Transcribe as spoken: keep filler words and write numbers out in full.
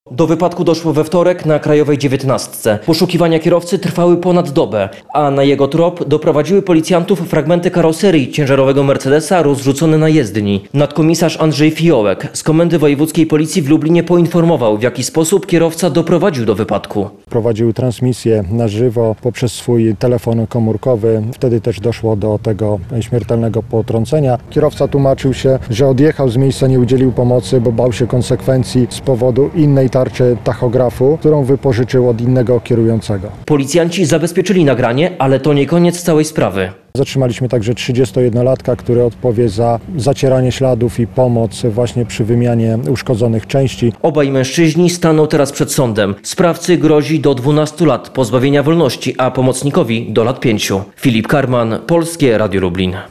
Do wypadku doszło we wtorek na Krajowej dziewiętnastce. Poszukiwania kierowcy trwały ponad dobę, a na jego trop doprowadziły policjantów fragmenty karoserii ciężarowego Mercedesa rozrzucone na jezdni. Nadkomisarz Andrzej Fiołek z Komendy Wojewódzkiej Policji w Lublinie poinformował, w jaki sposób kierowca doprowadził do wypadku. Prowadził transmisję na żywo poprzez swój telefon komórkowy. Wtedy też doszło do tego śmiertelnego potrącenia. Kierowca tłumaczył się, że odjechał z miejsca, nie udzielił pomocy, bo bał się konsekwencji z powodu innej tarczy tachografu, którą wypożyczył od innego kierującego. Policjanci zabezpieczyli nagranie, ale to nie koniec całej sprawy. Zatrzymaliśmy także trzydziestojednolatka, który odpowie za zacieranie śladów i pomoc właśnie przy wymianie uszkodzonych części. Obaj mężczyźni staną teraz przed sądem. Sprawcy grozi do dwunastu lat pozbawienia wolności, a pomocnikowi do lat pięciu. Filip Karman, Polskie Radio Lublin.